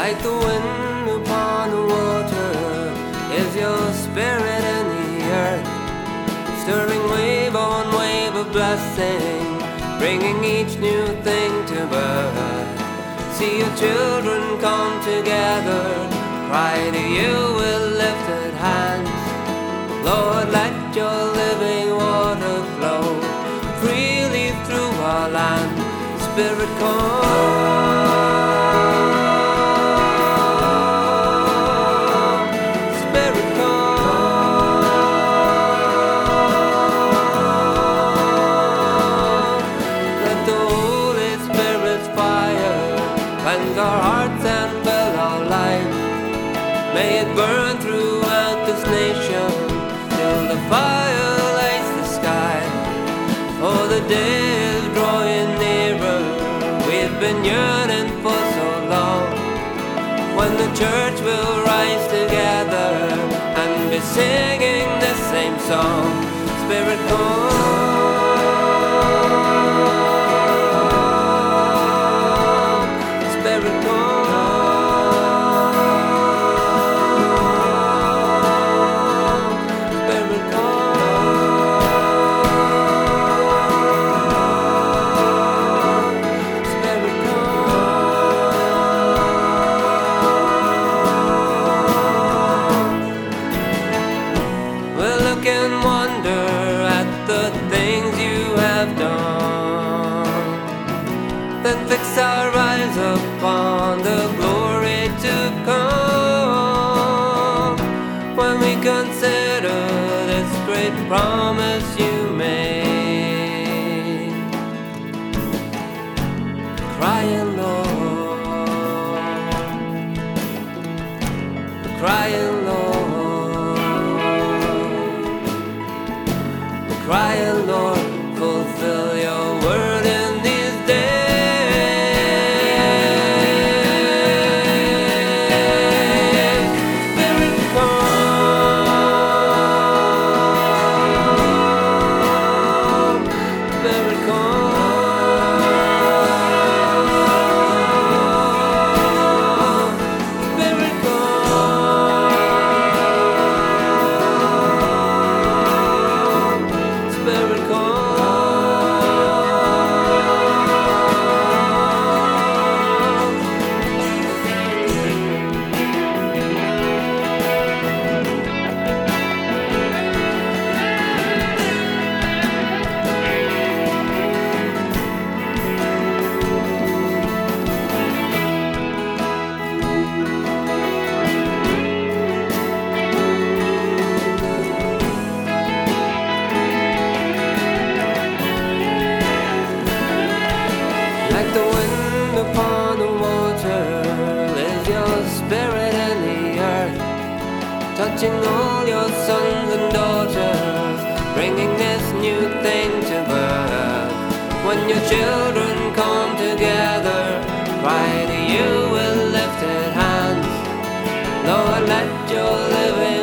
Like the wind upon the water is your spirit in the earth, stirring wave on wave of blessing, bringing each new thing to birth. See your children come together, cry to you with lifted hands. Lord, let your living water flow freely through our land. Spirit, come. Cleanse our hearts and fill our lives. May it burn throughout this nation till the fire lights the sky. Oh, the day is drawing nearer, we've been yearning for so long, when the church will rise together and be singing the same song. Spirit, come. And wonder at the things you have done, then fix our eyes upon the glory to come, when we consider this great promise you made. Crying, Lord, crying, Lord, crying, Lord, fulfill your word in these days. Spirit, come. Spirit, come. Spirit, Spirit, come. Like the wind upon the water is your spirit in the earth, touching all your sons and daughters, bringing this new thing to birth. When your children come together, cry to you with lifted hands. Lord, let your living